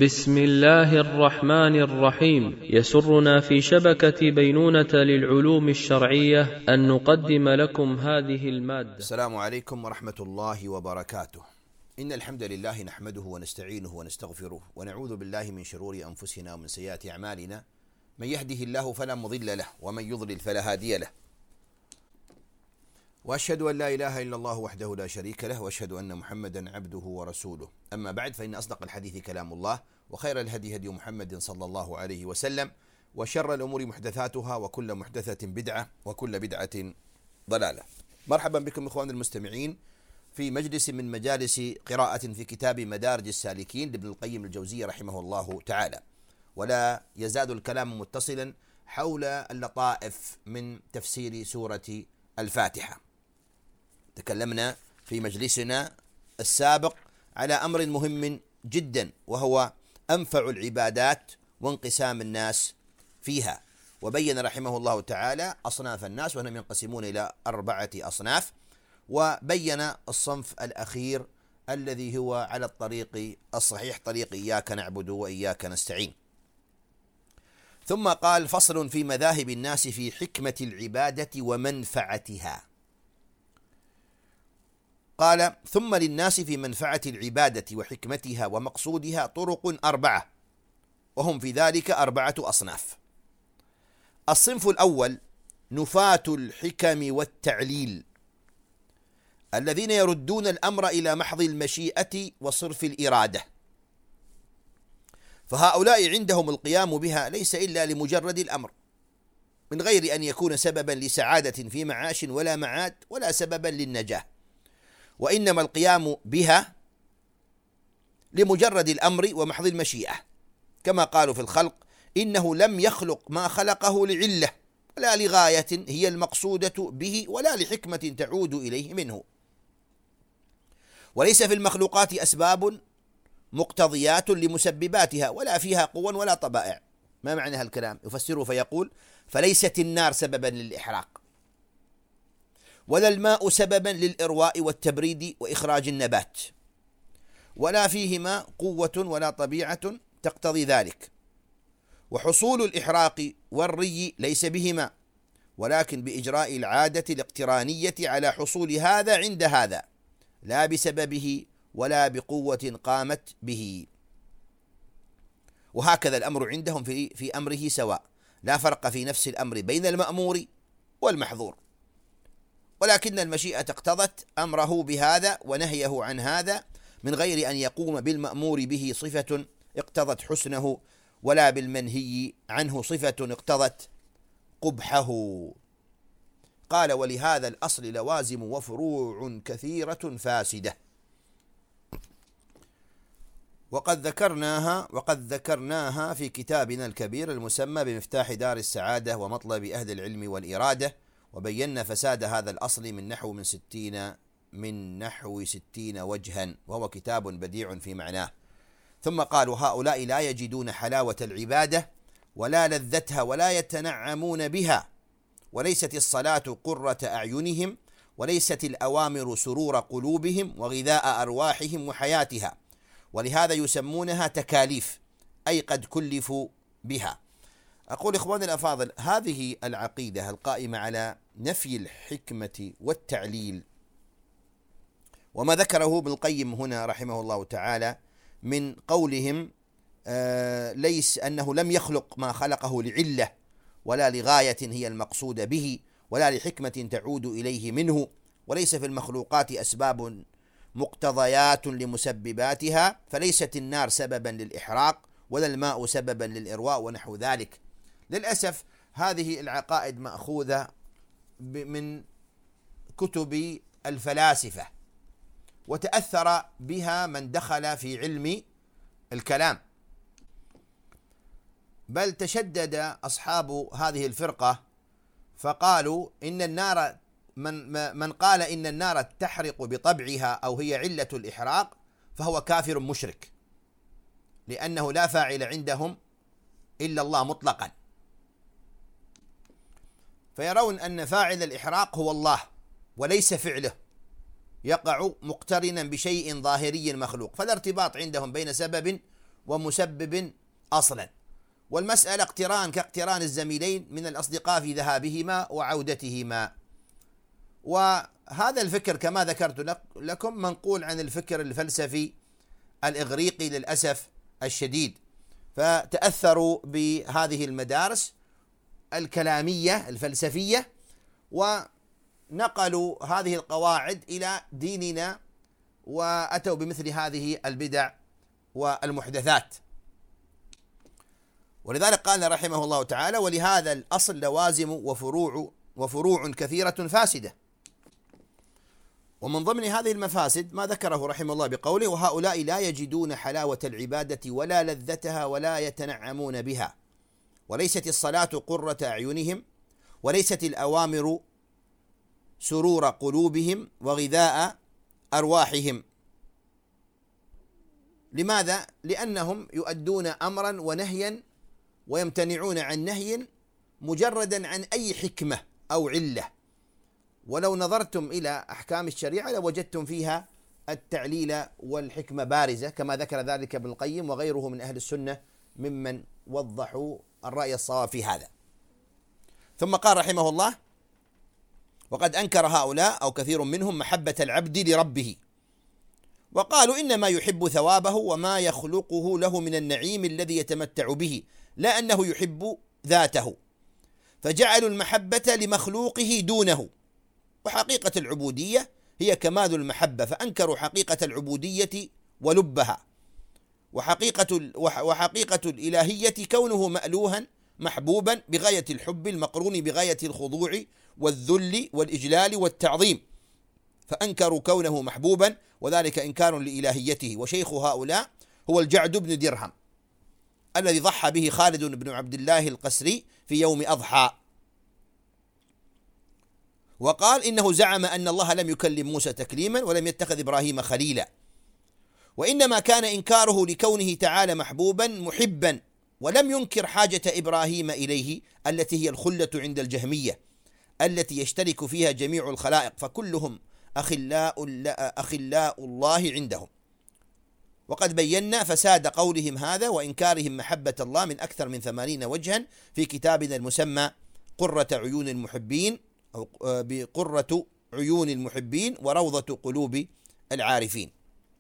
بسم الله الرحمن الرحيم. يسرنا في شبكة بينونة للعلوم الشرعية أن نقدم لكم هذه المادة. السلام عليكم ورحمة الله وبركاته. إن الحمد لله نحمده ونستعينه ونستغفره ونعوذ بالله من شرور أنفسنا ومن سيئات أعمالنا، من يهده الله فلا مضل له ومن يضلل فلا هادي له، وأشهد أن لا إله إلا الله وحده لا شريك له، وأشهد أن محمدا عبده ورسوله. أما بعد، فإن أصدق الحديث كلام الله، وخير الهدي هدي محمد صلى الله عليه وسلم، وشر الأمور محدثاتها، وكل محدثة بدعة، وكل بدعة ضلالة. مرحبا بكم إخواني المستمعين في مجلس من مجالس قراءة في كتاب مدارج السالكين لابن القيم الجوزية رحمه الله تعالى، ولا يزال الكلام متصلا حول اللطائف من تفسير سورة الفاتحة. تكلمنا في مجلسنا السابق على أمر مهم جدا، وهو أنفع العبادات وانقسام الناس فيها، وبين رحمه الله تعالى أصناف الناس وهم ينقسمون إلى 4 أصناف، وبين الصنف الأخير الذي هو على الطريق الصحيح، طريق إياك نعبد وإياك نستعين. ثم قال: فصل في مذاهب الناس في حكمة العبادة ومنفعتها. قال: ثم للناس في منفعة العبادة وحكمتها ومقصودها طرق 4، وهم في ذلك 4 أصناف. الصنف الأول نفاة الحكم والتعليل، الذين يردون الأمر إلى محض المشيئة وصرف الإرادة، فهؤلاء عندهم القيام بها ليس إلا لمجرد الأمر، من غير أن يكون سببا لسعادة في معاش ولا معاد، ولا سببا للنجاة، وإنما القيام بها لمجرد الأمر ومحض المشيئة، كما قالوا في الخلق: إنه لم يخلق ما خلقه لعلة ولا لغاية هي المقصودة به ولا لحكمة تعود إليه منه. وليس في المخلوقات أسباب مقتضيات لمسبباتها، ولا فيها قوى ولا طبائع. ما معنى هالكلام؟ يفسره فيقول: فليست النار سببا للإحراق، ولا الماء سببا للإرواء والتبريد وإخراج النبات، ولا فيهما قوة ولا طبيعة تقتضي ذلك. وحصول الإحراق والري ليس بهما، ولكن بإجراء العادة الاقترانية على حصول هذا عند هذا، لا بسببه ولا بقوة قامت به. وهكذا الأمر عندهم في أمره سواء، لا فرق في نفس الأمر بين المأمور والمحظور، ولكن المشيئة اقتضت أمره بهذا ونهيه عن هذا، من غير أن يقوم بالمأمور به صفة اقتضت حسنه، ولا بالمنهي عنه صفة اقتضت قبحه. قال: ولهذا الأصل لوازم وفروع كثيرة فاسدة، وقد ذكرناها في كتابنا الكبير المسمى بمفتاح دار السعادة ومطلب أهل العلم والإرادة، وبينا فساد هذا الأصل من نحو 60 وجها، وهو كتاب بديع في معناه. ثم قال: وهؤلاء لا يجدون حلاوة العبادة ولا لذتها ولا يتنعمون بها، وليست الصلاة قرة أعينهم، وليست الأوامر سرور قلوبهم وغذاء أرواحهم وحياتها، ولهذا يسمونها تكاليف، أي قد كلفوا بها. أقول إخواني الأفاضل، هذه العقيدة القائمة على نفي الحكمة والتعليل، وما ذكره ابن القيم هنا رحمه الله تعالى من قولهم ليس أنه لم يخلق ما خلقه لعلة ولا لغاية هي المقصود به ولا لحكمة تعود إليه منه، وليس في المخلوقات أسباب مقتضيات لمسبباتها، فليست النار سببا للإحراق ولا الماء سببا للإرواء ونحو ذلك. للأسف هذه العقائد مأخوذة من كتب الفلاسفة، وتأثر بها من دخل في علم الكلام، بل تشدد أصحاب هذه الفرقة فقالوا إن النار، من قال إن النار تحرق بطبعها أو هي علة الإحراق فهو كافر مشرك، لأنه لا فاعل عندهم إلا الله مطلقا، فيرون أن فاعل الإحراق هو الله وليس فعله، يقع مقترنا بشيء ظاهري مخلوق، فلا ارتباط عندهم بين سبب ومسبب أصلا، والمسألة اقتران كاقتران الزميلين من الأصدقاء في ذهابهما وعودتهما. وهذا الفكر كما ذكرت لكم منقول عن الفكر الفلسفي الإغريقي للأسف الشديد، فتأثروا بهذه المدارس الكلامية الفلسفية ونقلوا هذه القواعد إلى ديننا وأتوا بمثل هذه البدع والمحدثات. ولذلك قال رحمه الله تعالى: ولهذا الأصل لوازم وفروع كثيرة فاسدة. ومن ضمن هذه المفاسد ما ذكره رحمه الله بقوله: وهؤلاء لا يجدون حلاوة العبادة ولا لذتها ولا يتنعمون بها، وليست الصلاة قرة أعينهم، وليست الأوامر سرور قلوبهم وغذاء أرواحهم. لماذا؟ لأنهم يؤدون أمرا ونهيا ويمتنعون عن نهي مجردا عن أي حكمة أو علة، ولو نظرتم إلى أحكام الشريعة لوجدتم فيها التعليل والحكمة بارزة، كما ذكر ذلك ابن القيم وغيره من أهل السنة ممن وضحوا الرأي الصواب في هذا. ثم قال رحمه الله: وقد أنكر هؤلاء أو كثير منهم محبة العبد لربه، وقالوا إنما يحب ثوابه وما يخلقه له من النعيم الذي يتمتع به، لا أنه يحب ذاته، فجعلوا المحبة لمخلوقه دونه. وحقيقة العبودية هي كمال المحبة، فأنكروا حقيقة العبودية ولبها، وحقيقة الإلهية كونه مألوها محبوبا بغاية الحب المقرون بغاية الخضوع والذل والإجلال والتعظيم، فأنكروا كونه محبوبا، وذلك إنكار لإلهيته. وشيخ هؤلاء هو الجعد بن درهم الذي ضحى به خالد بن عبد الله القسري في يوم أضحى، وقال إنه زعم أن الله لم يكلم موسى تكليما ولم يتخذ إبراهيم خليلا، وإنما كان إنكاره لكونه تعالى محبوبا محبا، ولم ينكر حاجة إبراهيم إليه التي هي الخلة عند الجهمية التي يشترك فيها جميع الخلائق، فكلهم أخلاء الله عندهم. وقد بينا فساد قولهم هذا وإنكارهم محبة الله من أكثر من 80 وجها في كتابنا المسمى قرة عيون المحبين، أو بقرة عيون المحبين وروضة قلوب العارفين.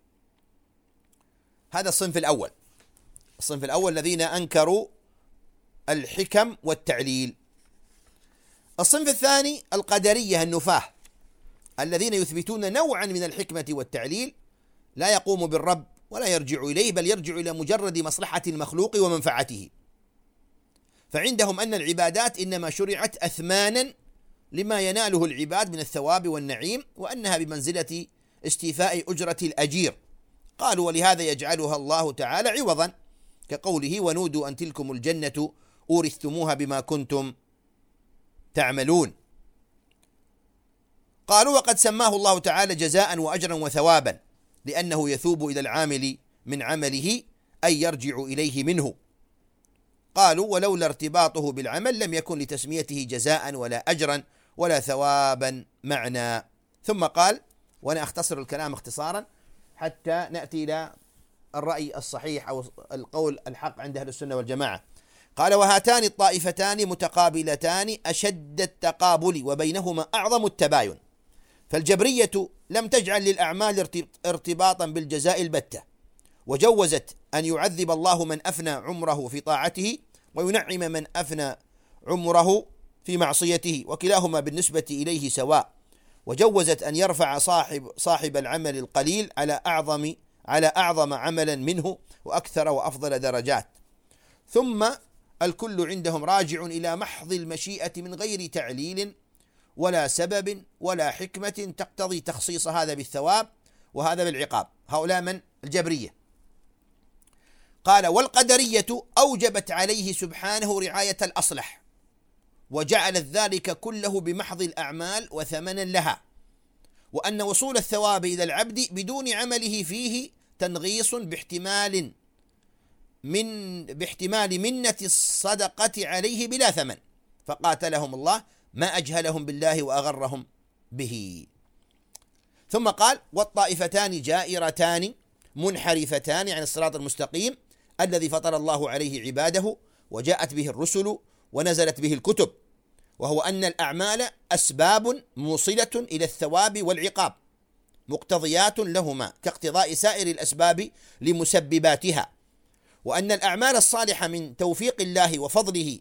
هذا الصنف الأول الذين أنكروا الحكم والتعليل. الصنف الثاني القدرية النفاة الذين يثبتون نوعا من الحكمة والتعليل لا يقوم بالرب ولا يرجع إليه، بل يرجع إلى مجرد مصلحة المخلوق ومنفعته. فعندهم أن العبادات إنما شرعت أثمانا لما يناله العباد من الثواب والنعيم، وأنها بمنزلة استيفاء أجرة الأجير. قالوا: ولهذا يجعلها الله تعالى عوضا، كقوله: ونودوا أن تلكم الجنة أورثتموها بما كنتم تعملون. قالوا: وقد سماه الله تعالى جزاء وأجرا وثوابا، لأنه يثوب إلى العامل من عمله أي يرجع إليه منه. قالوا: ولولا ارتباطه بالعمل لم يكن لتسميته جزاء ولا أجرا ولا ثوابا معنى. ثم قال، وأنا أختصر الكلام اختصارا حتى نأتي إلى الرأي الصحيح أو القول الحق عند أهل السنة والجماعة. قال: وهاتان الطائفتان متقابلتان أشد التقابل وبينهما أعظم التباين، فالجبرية لم تجعل للأعمال ارتباطا بالجزاء البتة، وجوزت أن يعذب الله من أفنى عمره في طاعته وينعم من أفنى عمره في معصيته، وكلاهما بالنسبة إليه سواء، وجوزت أن يرفع صاحب العمل القليل على أعظم عملا منه وأكثر وأفضل درجات. ثم الكل عندهم راجع إلى محض المشيئة من غير تعليل ولا سبب ولا حكمة تقتضي تخصيص هذا بالثواب وهذا بالعقاب. هؤلاء من؟ الجبرية. قال: والقدرية أوجبت عليه سبحانه رعاية الأصلح، وجعلت ذلك كله بمحض الأعمال وثمنا لها، وأن وصول الثواب إلى العبد بدون عمله فيه تنغيص باحتمال منة الصدقة عليه بلا ثمن، فقاتلهم الله ما أجهلهم بالله وأغرهم به. ثم قال: والطائفتان جائرتان منحرفتان عن الصراط المستقيم الذي فطر الله عليه عباده وجاءت به الرسل ونزلت به الكتب، وهو أن الأعمال أسباب موصلة إلى الثواب والعقاب مقتضيات لهما كاقتضاء سائر الأسباب لمسبباتها، وأن الأعمال الصالحة من توفيق الله وفضله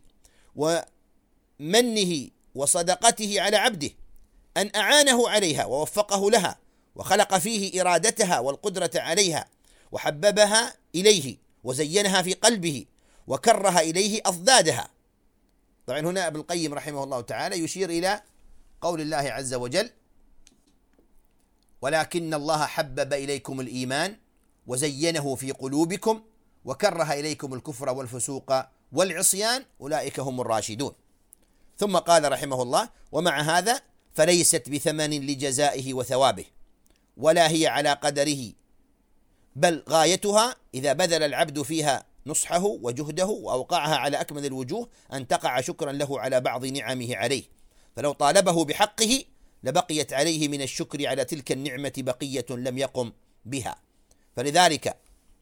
ومنه وصدقته على عبده أن أعانه عليها ووفقه لها وخلق فيه إرادتها والقدرة عليها وحببها إليه وزينها في قلبه وكره إليه أضدادها. طبعا هنا ابن القيم رحمه الله تعالى يشير إلى قول الله عز وجل: ولكن الله حبب إليكم الإيمان وزينه في قلوبكم وكره إليكم الكفر والفسوق والعصيان أولئك هم الراشدون. ثم قال رحمه الله: ومع هذا فليست بثمن لجزائه وثوابه، ولا هي على قدره، بل غايتها إذا بذل العبد فيها نصحه وجهده وأوقعها على أكمل الوجوه أن تقع شكرا له على بعض نعمه عليه، فلو طالبه بحقه لبقيت عليه من الشكر على تلك النعمة بقية لم يقم بها. فلذلك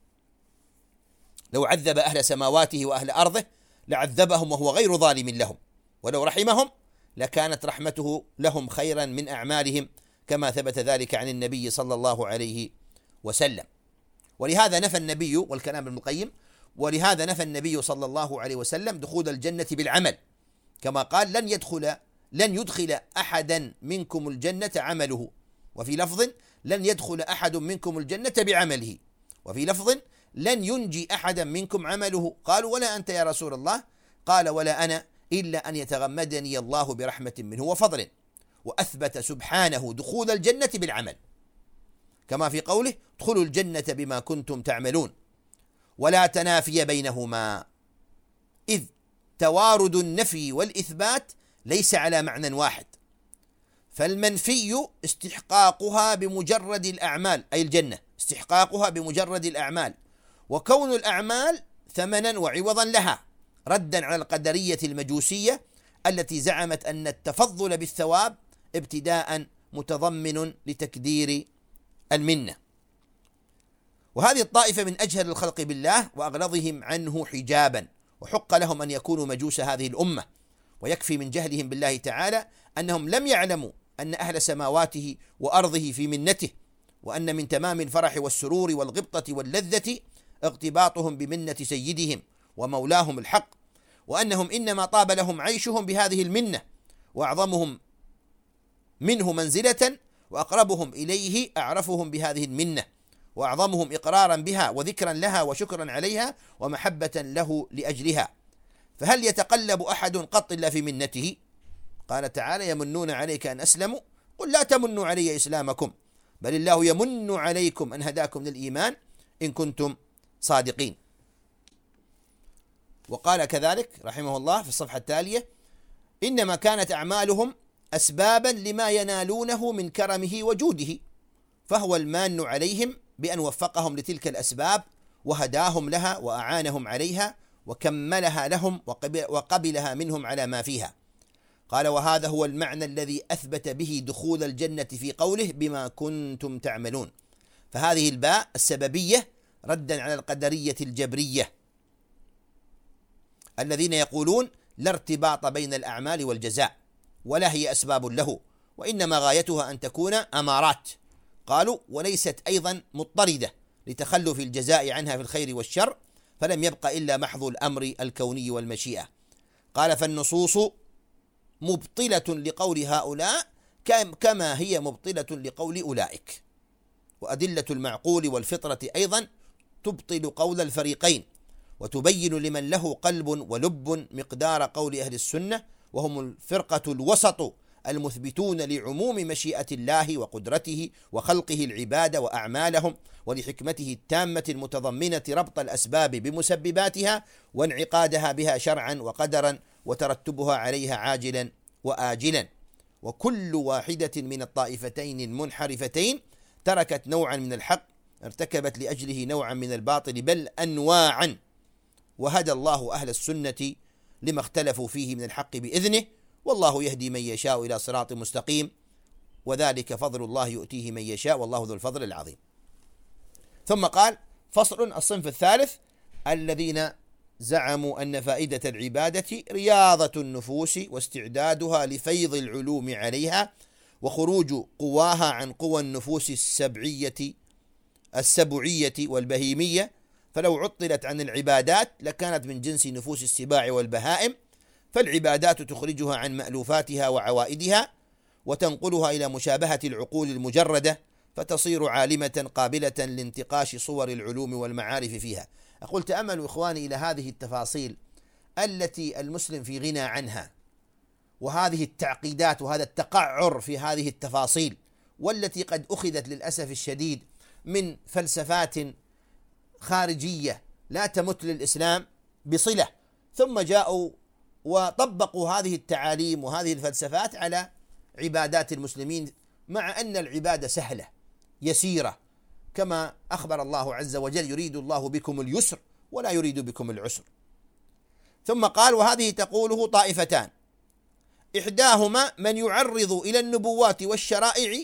لو عذب أهل سماواته وأهل أرضه لعذبهم وهو غير ظالم لهم، ولو رحمهم لكانت رحمته لهم خيرا من أعمالهم، كما ثبت ذلك عن النبي صلى الله عليه وسلم. ولهذا نفى النبي، والكلام ابن القيم، ولهذا نفى النبي صلى الله عليه وسلم دخول الجنة بالعمل، كما قال: لن يدخل أحدا منكم الجنة عمله، وفي لفظ: لن يدخل أحد منكم الجنة بعمله، وفي لفظ: لن ينجي أحدا منكم عمله. قالوا: ولا أنت يا رسول الله؟ قال: ولا أنا، إلا أن يتغمدني الله برحمة منه وفضل. وأثبت سبحانه دخول الجنة بالعمل، كما في قوله: ادخلوا الجنة بما كنتم تعملون، ولا تنافي بينهما، إذ توارد النفي والإثبات ليس على معنى واحد، فالمنفي استحقاقها بمجرد الأعمال، أي الجنة استحقاقها بمجرد الأعمال، وكون الأعمال ثمنا وعوضا لها، ردا على القدرية المجوسية التي زعمت أن التفضل بالثواب ابتداء متضمن لتكدير المنة. وهذه الطائفة من أجهل الخلق بالله وأغلظهم عنه حجابا، وحق لهم أن يكونوا مجوس هذه الأمة، ويكفي من جهلهم بالله تعالى أنهم لم يعلموا أن أهل سماواته وأرضه في منته، وأن من تمام الفرح والسرور والغبطة واللذة اغتباطهم بمنة سيدهم ومولاهم الحق، وأنهم إنما طاب لهم عيشهم بهذه المنة، وأعظمهم منه منزلة وأقربهم إليه أعرفهم بهذه المنة، وأعظمهم إقرارا بها وذكرا لها وشكرا عليها ومحبة له لأجلها. فهل يتقلب أحد قط إلا في منته؟ قال تعالى: يمنون عليك أن أسلموا، قل لا تمنوا علي إسلامكم، بل الله يمن عليكم أن هداكم للإيمان إن كنتم صادقين. وقال كذلك رحمه الله في الصفحة التالية: إنما كانت أعمالهم أسبابا لما ينالونه من كرمه وجوده، فهو المان عليهم بأن وفقهم لتلك الأسباب وهداهم لها وأعانهم عليها وكملها لهم وقبلها منهم على ما فيها. قال: وهذا هو المعنى الذي أثبت به دخول الجنة في قوله: بما كنتم تعملون. فهذه الباء السببية ردا على القدرية الجبرية الذين يقولون لا ارتباط بين الأعمال والجزاء، ولا هي أسباب له، وإنما غايتها أن تكون أمارات. قالوا: وليست أيضا مضطردة لتخلف الجزاء عنها في الخير والشر، فلم يبق إلا محض الأمر الكوني والمشيئة. قال: فالنصوص مبطلة لقول هؤلاء كما هي مبطلة لقول أولئك، وأدلة المعقول والفطرة أيضا تبطل قول الفريقين، وتبين لمن له قلب ولب مقدار قول أهل السنة، وهم الفرقة الوسط المثبتون لعموم مشيئة الله وقدرته وخلقه العباد وأعمالهم، ولحكمته التامة المتضمنة ربط الأسباب بمسبباتها وانعقادها بها شرعا وقدرا وترتبها عليها عاجلا وآجلا. وكل واحدة من الطائفتين المنحرفتين تركت نوعا من الحق ارتكبت لأجله نوعا من الباطل، بل أنواعا، وهدى الله أهل السنة لما اختلفوا فيه من الحق بإذنه، والله يهدي من يشاء إلى صراط مستقيم، وذلك فضل الله يؤتيه من يشاء، والله ذو الفضل العظيم. ثم قال: فصل: الصنف الثالث الذين زعموا أن فائدة العبادة رياضة النفوس واستعدادها لفيض العلوم عليها وخروج قواها عن قوى النفوس السبعية والبهيمية، فلو عطلت عن العبادات لكانت من جنس نفوس السباع والبهائم، فالعبادات تخرجها عن مألوفاتها وعوائدها وتنقلها إلى مشابهة العقول المجردة، فتصير عالمة قابلة لانتقاش صور العلوم والمعارف فيها. أقول تأملوا إخواني إلى هذه التفاصيل التي المسلم في غنى عنها، وهذه التعقيدات وهذا التقعر في هذه التفاصيل، والتي قد أخذت للأسف الشديد من فلسفات خارجية لا تمت للإسلام بصلة، ثم جاءوا وطبقوا هذه التعاليم وهذه الفلسفات على عبادات المسلمين، مع أن العبادة سهلة يسيرة، كما أخبر الله عز وجل: يريد الله بكم اليسر ولا يريد بكم العسر. ثم قال: وهذه تقوله طائفتان، إحداهما من يعرض إلى النبوات والشرائع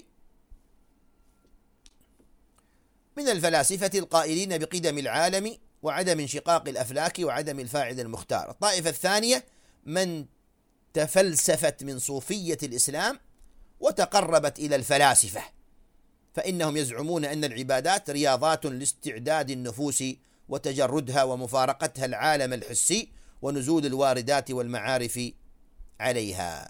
من الفلاسفة القائلين بقدم العالم وعدم انشقاق الأفلاك وعدم الفاعل المختار. الطائفة الثانية من تفلسفت من صوفية الإسلام وتقربت إلى الفلاسفة، فإنهم يزعمون أن العبادات رياضات لاستعداد النفوس وتجردها ومفارقتها العالم الحسي ونزول الواردات والمعارف عليها.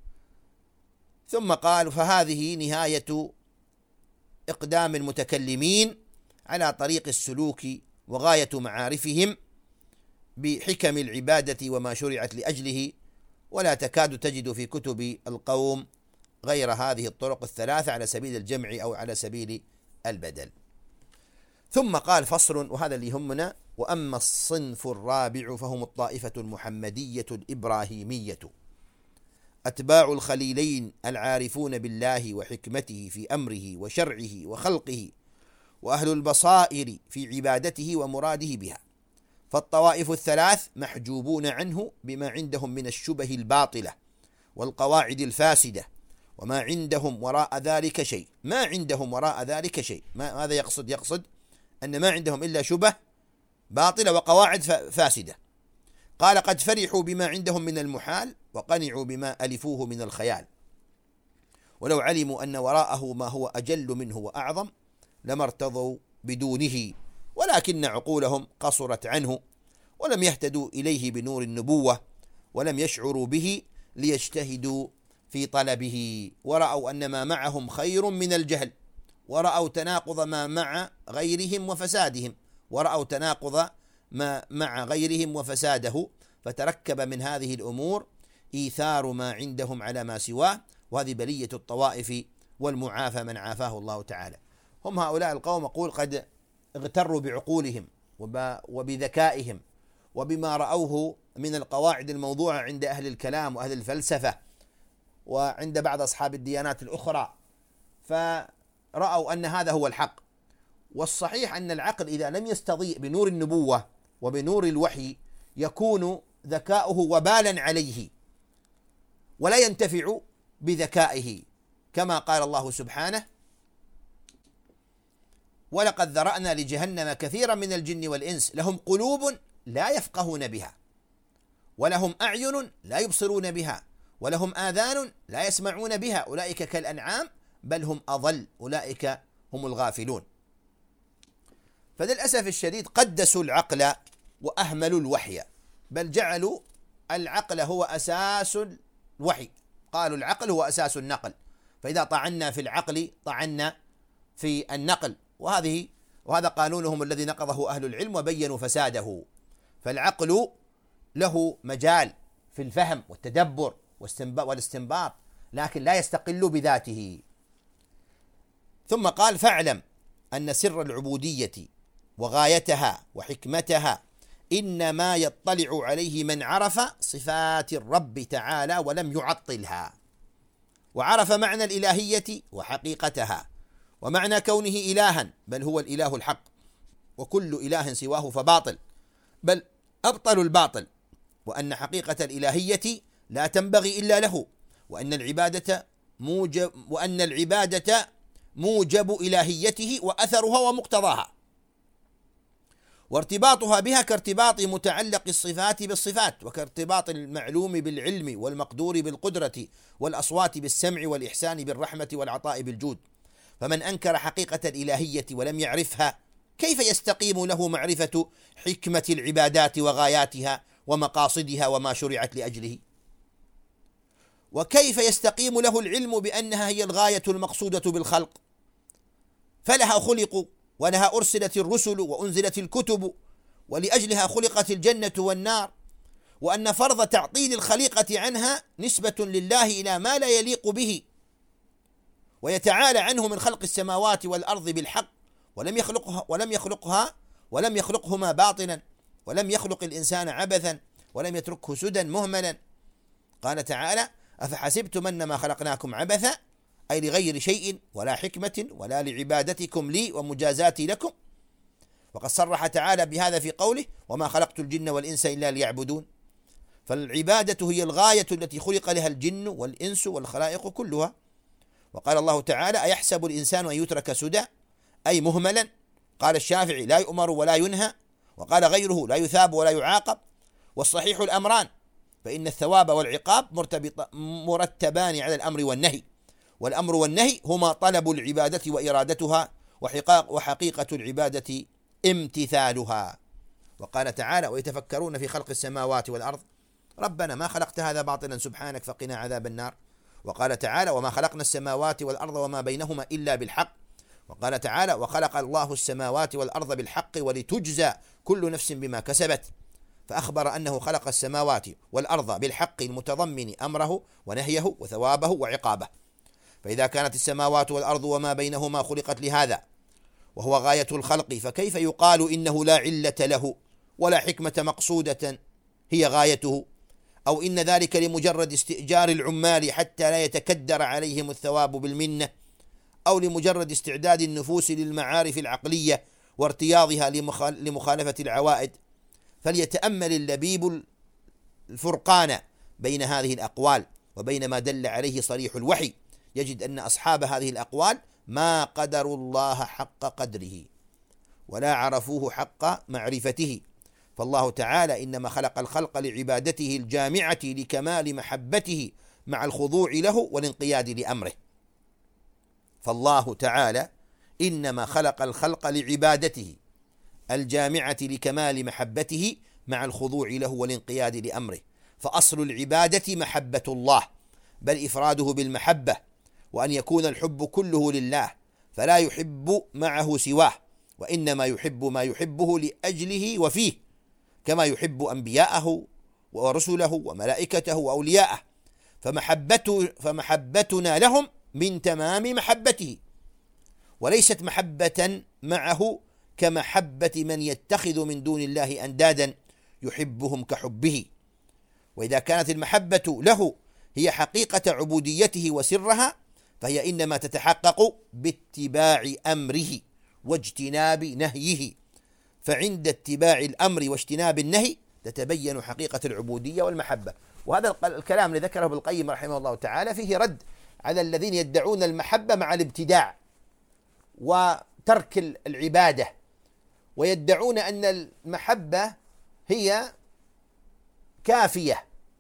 ثم قال: فهذه نهاية إقدام المتكلمين على طريق السلوك وغاية معارفهم بحكم العبادة وما شرعت لأجله، ولا تكاد تجد في كتب القوم غير هذه الطرق الثلاثة على سبيل الجمع أو على سبيل البدل. ثم قال: فصل، وهذا اللي يهمنا: وأما الصنف الرابع فهم الطائفة المحمدية الإبراهيمية، أتباع الخليلين العارفون بالله وحكمته في أمره وشرعه وخلقه، وأهل البصائر في عبادته ومراده بها. فالطوائف الثلاث محجوبون عنه بما عندهم من الشبه الباطلة والقواعد الفاسدة، وما عندهم وراء ذلك شيء. ما عندهم وراء ذلك شيء، ماذا يقصد؟ يقصد أن ما عندهم إلا شبه باطلة وقواعد فاسدة. قال: قد فرحوا بما عندهم من المحال وقنعوا بما ألفوه من الخيال، ولو علموا أن وراءه ما هو أجل منه وأعظم لما ارتضوا بدونه، ولكن عقولهم قصرت عنه ولم يهتدوا إليه بنور النبوة، ولم يشعروا به ليجتهدوا في طلبه، ورأوا أن ما معهم خير من الجهل، ورأوا تناقض ما مع غيرهم وفسادهم، ورأوا تناقض ما مع غيرهم وفساده، فتركب من هذه الأمور إيثار ما عندهم على ما سواه، وهذه بلية الطوائف، والمعافى من عافاه الله تعالى. هم هؤلاء القوم أقول قد اغتروا بعقولهم وبذكائهم وبما رأوه من القواعد الموضوعة عند أهل الكلام وأهل الفلسفة وعند بعض أصحاب الديانات الأخرى، فرأوا أن هذا هو الحق. والصحيح أن العقل إذا لم يستضيء بنور النبوة وبنور الوحي يكون ذكاؤه وبالا عليه ولا ينتفع بذكائه، كما قال الله سبحانه: ولقد ذرأنا لجهنم كثيرا من الجن والإنس لهم قلوب لا يفقهون بها، ولهم أعين لا يبصرون بها، ولهم آذان لا يسمعون بها، أولئك كالأنعام بل هم أضل، أولئك هم الغافلون. فللأسف الشديد قدسوا العقل وأهملوا الوحي، بل جعلوا العقل هو أساس الوحي، قالوا العقل هو أساس النقل، فإذا طعنا في العقل طعنا في النقل، وهذا قانونهم الذي نقضه أهل العلم وبينوا فساده. فالعقل له مجال في الفهم والتدبر والاستنباط، لكن لا يستقل بذاته. ثم قال: فاعلم أن سر العبودية وغايتها وحكمتها إنما يطلع عليه من عرف صفات الرب تعالى ولم يعطلها، وعرف معنى الإلهية وحقيقتها، ومعنى كونه إلها بل هو الإله الحق، وكل إله سواه فباطل بل أبطل الباطل، وأن حقيقة الإلهية لا تنبغي إلا له، وأن العبادة موجب إلهيته وأثرها ومقتضاها، وارتباطها بها كارتباط متعلق الصفات بالصفات، وكارتباط المعلوم بالعلم، والمقدور بالقدرة، والأصوات بالسمع، والإحسان بالرحمة، والعطاء بالجود. فمن أنكر حقيقة الإلهية ولم يعرفها كيف يستقيم له معرفة حكمة العبادات وغاياتها ومقاصدها وما شرعت لأجله؟ وكيف يستقيم له العلم بأنها هي الغاية المقصودة بالخلق، فلها خلقوا، ولها أرسلت الرسل وأنزلت الكتب، ولأجلها خلقت الجنة والنار، وأن فرض تعطيل الخليقة عنها نسبة لله إلى ما لا يليق به، ويتعالى عنه من خلق السماوات والأرض بالحق، ولم يخلقهما باطلا، ولم يخلق الإنسان عبثا، ولم يتركه سدى مهملا. قال تعالى: أفحسبتم أنما خلقناكم عبثا، أي لغير شيء ولا حكمة ولا لعبادتكم لي ومجازاتي لكم. وقد صرح تعالى بهذا في قوله: وما خلقت الجن والإنس إلا ليعبدون. فالعبادة هي الغاية التي خلق لها الجن والإنس والخلائق كلها. وقال الله تعالى: أيحسب الإنسان أن يترك سدى، أي مهملا. قال الشافعي: لا يؤمر ولا ينهى. وقال غيره: لا يثاب ولا يعاقب. والصحيح الأمران، فإن الثواب والعقاب مرتبان على الأمر والنهي، والأمر والنهي هما طلب العبادة وإرادتها، وحقيقة العبادة امتثالها. وقال تعالى: ويتفكرون في خلق السماوات والأرض ربنا ما خلقت هذا باطلا سبحانك فقنا عذاب النار. وقال تعالى: وما خلقنا السماوات والأرض وما بينهما إلا بالحق. وقال تعالى: وخلق الله السماوات والأرض بالحق ولتجزى كل نفس بما كسبت. فأخبر أنه خلق السماوات والأرض بالحق المتضمن أمره ونهيه وثوابه وعقابه. فإذا كانت السماوات والأرض وما بينهما خلقت لهذا وهو غاية الخلق، فكيف يقال إنه لا علة له ولا حكمة مقصودة هي غايته، أو إن ذلك لمجرد استئجار العمال حتى لا يتكدر عليهم الثواب بالمنة، أو لمجرد استعداد النفوس للمعارف العقلية وارتياضها لمخالفة العوائد؟ فليتأمل اللبيب الفرقان بين هذه الأقوال وبين ما دل عليه صريح الوحي، يجد أن أصحاب هذه الأقوال ما قدروا الله حق قدره ولا عرفوه حق معرفته. فالله تعالى إنما خلق الخلق لعبادته الجامعة لكمال محبته مع الخضوع له والانقياد لأمره. فالله تعالى إنما خلق الخلق لعبادته الجامعة لكمال محبته مع الخضوع له والانقياد لأمره. فأصل العبادة محبة الله، بل إفراده بالمحبة، وأن يكون الحب كله لله، فلا يحب معه سواه، وإنما يحب ما يحبه لأجله وفيه، كما يحب أنبياءه ورسله وملائكته وأولياءه. فمحبتنا لهم من تمام محبته، وليست محبة معه كمحبة من يتخذ من دون الله أندادا يحبهم كحبه. وإذا كانت المحبة له هي حقيقة عبوديته وسرها، فهي إنما تتحقق باتباع أمره واجتناب نهيه. فعند اتباع الأمر واجتناب النهي تتبين حقيقة العبودية والمحبة. وهذا الكلام الذي ذكره ابن القيم رحمه الله تعالى فيه رد على الذين يدعون المحبة مع الابتداع وترك العبادة، ويدعون أن المحبة هي كافية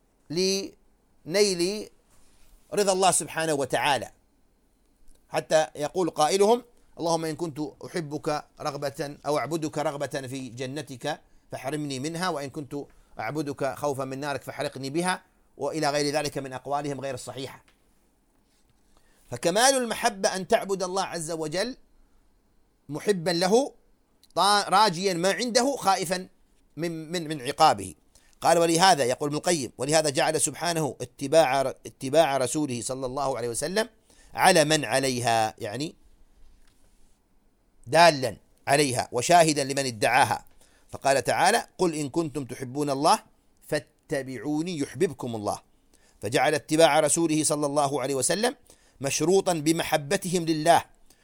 لنيل رضا الله سبحانه وتعالى، حتى يقول قائلهم: اللهم إن كنت أحبك رغبة أو أعبدك رغبة في جنتك فاحرمني منها، وإن كنت أعبدك خوفا من نارك فاحرقني بها، وإلى غير ذلك من أقوالهم غير الصحيحة. فكمال المحبة أن تعبد الله عز وجل محبا له راجيا ما عنده خائفا من عقابه. قال: ولهذا يقول ابن القيم: ولهذا جعل سبحانه اتباع رسوله صلى الله عليه وسلم علما عليها، يعني دالا عليها وشاهدا لمن ادعاها. فقال تعالى: قل إن كنتم تحبون الله فاتبعوني يحببكم الله. فجعل اتباع رسوله صلى الله عليه وسلم مشروطا بمحبتهم لله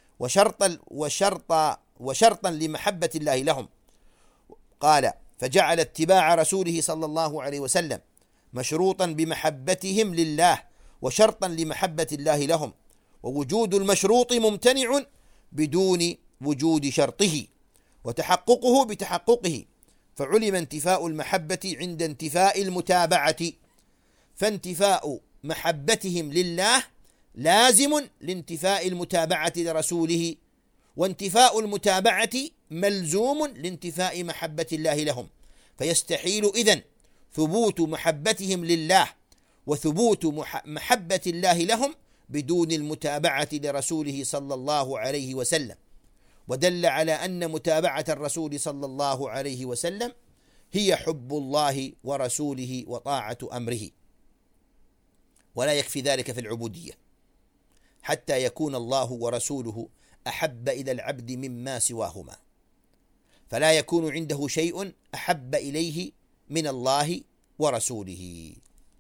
وشرطا لمحبة الله لهم. قال: فجعل اتباع رسوله صلى الله عليه وسلم مشروطا بمحبتهم لله وشرطا لمحبة الله لهم، ووجود المشروط ممتنع بدون وجود شرطه، وتحققه بتحققه، فعلم انتفاء المحبة عند انتفاء المتابعة، فانتفاء محبتهم لله لازم لانتفاء المتابعة لرسوله، وانتفاء المتابعة ملزوم لانتفاء محبة الله لهم، فيستحيل إذن ثبوت محبتهم لله وثبوت محبة الله لهم بدون المتابعة لرسوله صلى الله عليه وسلم. ودل على أن متابعة الرسول صلى الله عليه وسلم هي حب الله ورسوله وطاعة أمره، ولا يكفي ذلك في العبودية حتى يكون الله ورسوله أحب إلى العبد مما سواهما، فلا يكون عنده شيء أحب إليه من الله ورسوله.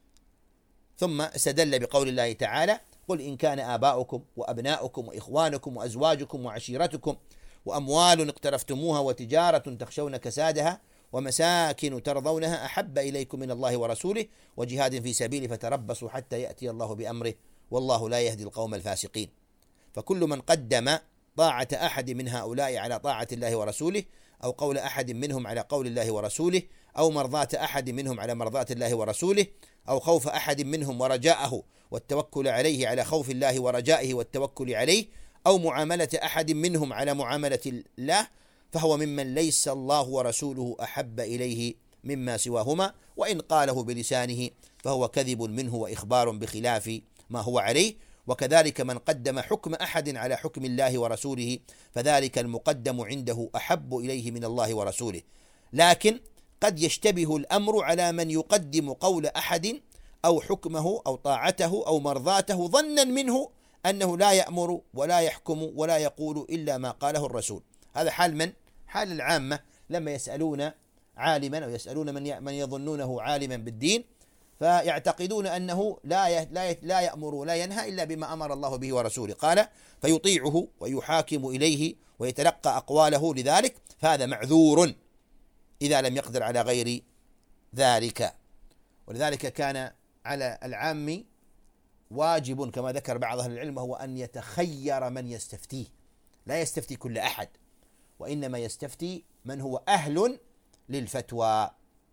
ثم استدل بقول الله تعالى: قل إن كان آباؤكم وأبناؤكم وإخوانكم وأزواجكم وعشيرتكم وأموال اقترفتموها وتجارة تخشون كسادها ومساكن ترضونها أحب إليكم من الله ورسوله وجهاد في سبيله فتربصوا حتى يأتي الله بأمره والله لا يهدي القوم الفاسقين. فكل من قدم طاعة أحد من هؤلاء على طاعة الله ورسوله، أو قول أحد منهم على قول الله ورسوله، أو مرضاة أحد منهم على مرضاة الله ورسوله، أو خوف أحد منهم ورجاءه والتوكل عليه على خوف الله ورجائه والتوكل عليه، أو معاملة أحد منهم على معاملة الله، فهو ممن ليس الله ورسوله أحب إليه مما سواهما، وإن قاله بلسانه فهو كذب منه وإخبار بخلاف ما هو عليه. وكذلك من قدم حكم أحد على حكم الله ورسوله فذلك المقدم عنده أحب إليه من الله ورسوله، لكن قد يشتبه الأمر على من يقدم قول أحد أو حكمه أو طاعته أو مرضاته ظنا منه أنه لا يأمر ولا يحكم ولا يقول إلا ما قاله الرسول. هذا حال من؟ حال العامة لما يسألون عالما أو يسألون من يظنونه عالما بالدين، فيعتقدون أنه لا يأمر ولا ينهى إلا بما أمر الله به ورسوله، قال فيطيعه ويحاكم إليه ويتلقى أقواله لذلك، فهذا معذور إذا لم يقدر على غير ذلك. ولذلك كان على العام واجب كما ذكر بعض أهل العلم هو أن يتخير من يستفتيه، لا يستفتي كل أحد، وإنما يستفتي من هو أهل للفتوى.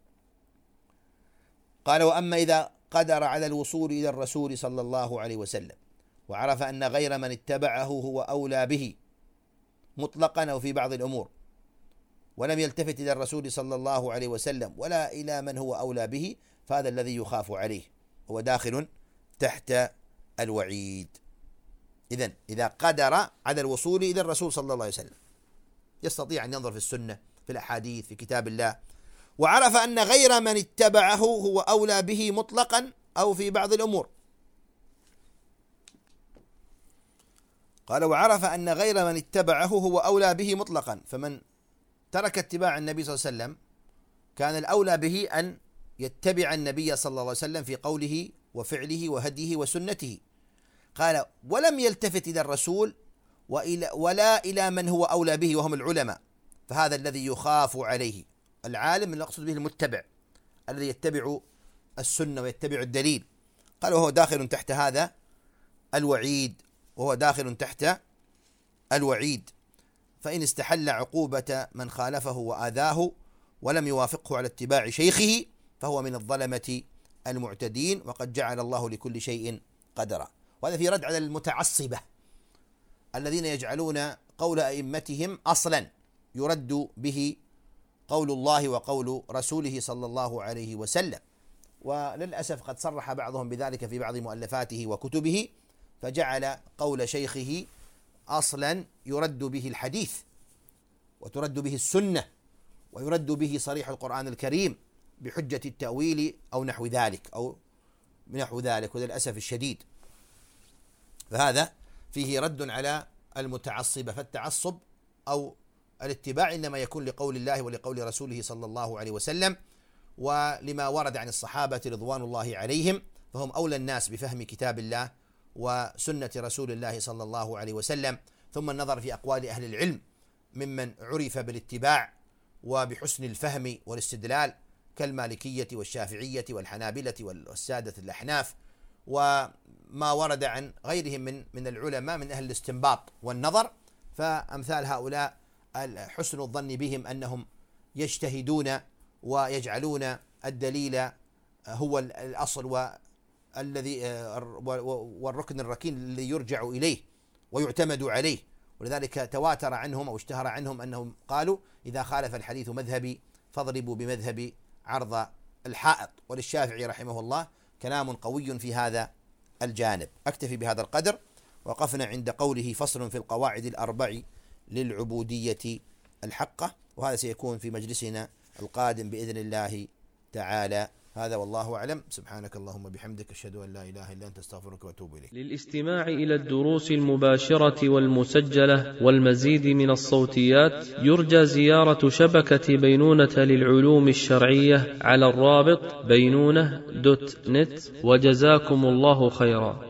قال: وأما إذا قدر على الوصول إلى الرسول صلى الله عليه وسلم وعرف أن غير من اتبعه هو أولى به مطلقا أو في بعض الأمور، ولم يلتفت إلى الرسول صلى الله عليه وسلم ولا إلى من هو أولى به، فهذا الذي يخاف عليه، هو داخل تحت الوعيد. إذن إذا قدر على الوصول إلى الرسول صلى الله عليه وسلم يستطيع أن ينظر في السنة، في الأحاديث، في كتاب الله، وعرف أن غير من اتبعه هو أولى به مطلقا أو في بعض الأمور. قال: وعرف أن غير من اتبعه هو أولى به مطلقا، فمن ترك اتباع النبي صلى الله عليه وسلم كان الأولى به أن يتبع النبي صلى الله عليه وسلم في قوله وفعله وهديه وسنته. قال: ولم يلتفت إلى الرسول ولا إلى من هو أولى به وهم العلماء، فهذا الذي يخاف عليه. العالم اللي أقصد به المتبع الذي يتبع السنة ويتبع الدليل. قال: وهو داخل تحت هذا الوعيد، وهو داخل تحت الوعيد، فإن استحل عقوبة من خالفه وآذاه ولم يوافقه على اتباع شيخه فهو من الظلمة المعتدين، وقد جعل الله لكل شيء قدرا. وهذا في رد على المتعصبة الذين يجعلون قول أئمتهم أصلا يرد به قول الله وقول رسوله صلى الله عليه وسلم. وللأسف قد صرح بعضهم بذلك في بعض مؤلفاته وكتبه، فجعل قول شيخه أصلا يرد به الحديث وترد به السنة ويرد به صريح القرآن الكريم بحجة التأويل أو نحو ذلك وللأسف الشديد. فهذا فيه رد على المتعصبة، فالتعصب أو الاتباع إنما يكون لقول الله ولقول رسوله صلى الله عليه وسلم ولما ورد عن الصحابة رضوان الله عليهم، فهم أولى الناس بفهم كتاب الله وسنة رسول الله صلى الله عليه وسلم. ثم النظر في أقوال أهل العلم ممن عرف بالاتباع وبحسن الفهم والاستدلال كالمالكية والشافعية والحنابلة والسادة الأحناف، وما ورد عن غيرهم من العلماء من أهل الاستنباط والنظر، فأمثال هؤلاء حسن الظن بهم أنهم يجتهدون ويجعلون الدليل هو الأصل والذي والركن الركين الذي يرجع إليه ويعتمد عليه. ولذلك تواتر عنهم أو اشتهر عنهم أنهم قالوا إذا خالف الحديث مذهبي فاضربوا بمذهب عرض الحائط. وللشافعي رحمه الله كلام قوي في هذا الجانب. أكتفي بهذا القدر. وقفنا عند قوله فصل في القواعد الأربع للعبودية الحقة، وهذا سيكون في مجلسنا القادم بإذن الله تعالى. هذا والله أعلم. سبحانك اللهم بحمدك أشهد أن لا إله إلا أنت أستغفرك وأتوب إليك. للاستماع إلى الدروس المباشرة والمسجلة والمزيد من الصوتيات يرجى زيارة شبكة بينونة للعلوم الشرعية على الرابط بينونة.net. وجزاكم الله خيرا.